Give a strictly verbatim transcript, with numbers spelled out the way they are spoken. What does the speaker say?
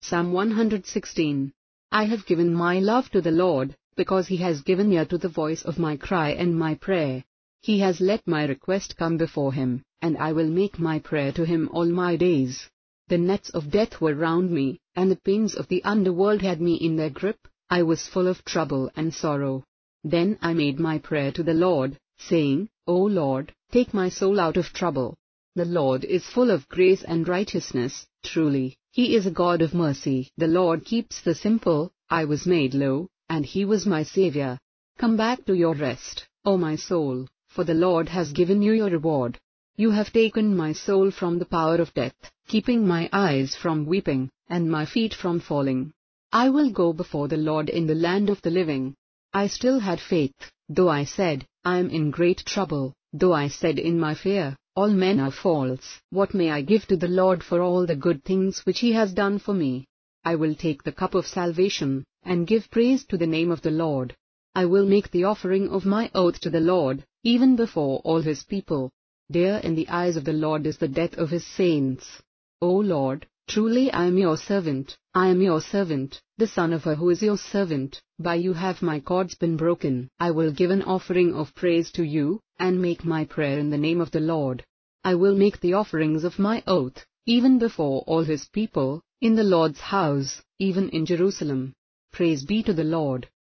Psalm one hundred sixteen. I have given my love to the Lord, because He has given ear to the voice of my cry and my prayer. He has let my request come before Him, and I will make my prayer to Him all my days. The nets of death were round me, and the pains of the underworld had me in their grip. I was full of trouble and sorrow. Then I made my prayer to the Lord, saying, O Lord, take my soul out of trouble. The Lord is full of grace and righteousness, truly, He is a God of mercy. The Lord keeps the simple. I was made low, and He was my Saviour. Come back to your rest, O my soul, for the Lord has given you your reward. You have taken my soul from the power of death, keeping my eyes from weeping, and my feet from falling. I will go before the Lord in the land of the living. I still had faith, though I said, I am in great trouble, though I said in my fear, all men are false. What may I give to the Lord for all the good things which He has done for me? I will take the cup of salvation, and give praise to the name of the Lord. I will make the offering of my oath to the Lord, even before all His people. Dear in the eyes of the Lord is the death of His saints. O Lord, truly I am your servant, I am your servant, the son of her who is your servant. By you have my cords been broken. I will give an offering of praise to you, and make my prayer in the name of the Lord. I will make the offerings of my oath, even before all His people, in the Lord's house, even in Jerusalem. Praise be to the Lord.